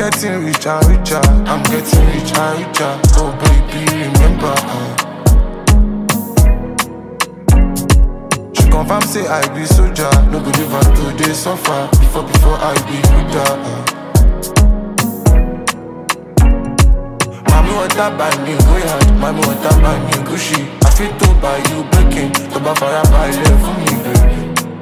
getting richer, richer. I'm getting richer, richer. Oh baby, remember. She confirm say I be soldier. No go live her today suffer. Before I be with her. Mami want to buy me way hard. Mami want to buy me Gucci. I feel to buy you baking. To buy fire buy love for me, baby.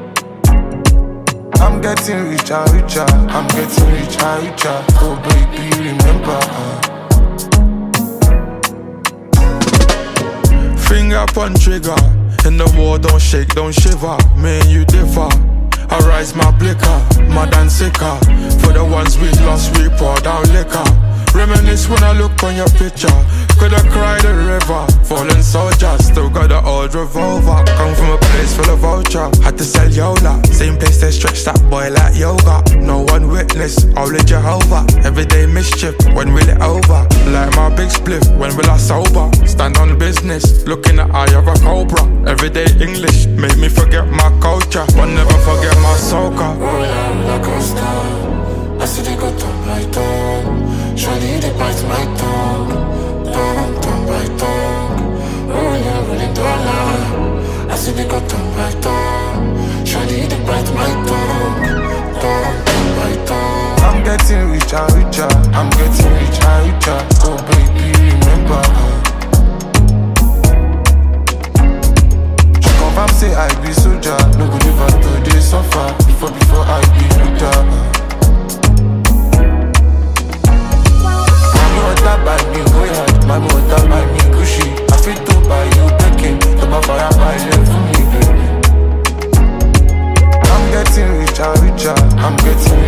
I'm getting richer, richer. I'm getting richer, richer. Oh baby, remember. Finger upon trigger. In the war, don't shake, don't shiver. Me and you differ. I rise my blicker, mad and sicker. For the ones we lost, we poured out liquor. Reminisce when I look on your picture. Coulda cried a river, fallen soldier. Still got the old revolver. Come from a place full of vulture. Had to sell Yola, same place they stretch that boy like yoga. No one witness, only Jehovah. Everyday mischief, when will it over? Like my big spliff, when will I sober? Stand on business, look in the eye of a cobra. Everyday English, make me forget my culture, but never forget my soca. Roller coaster, I see they got on my tongue. Surely they bite my tongue, tongue by tongue. Oh yeah, really dollar. I see they got on my tongue. Surely they bite my tongue, tongue by tongue. I'm getting richer, richer. I'm getting richer, richer. Oh baby, remember. She confirm say I be soldier. No go live her today suffer. Before I be with her. Buy me way hard, my mother buy me Gucci. I feel to buy you baking, to buy fire buy love for me, baby. I'm getting richer, richer. I'm getting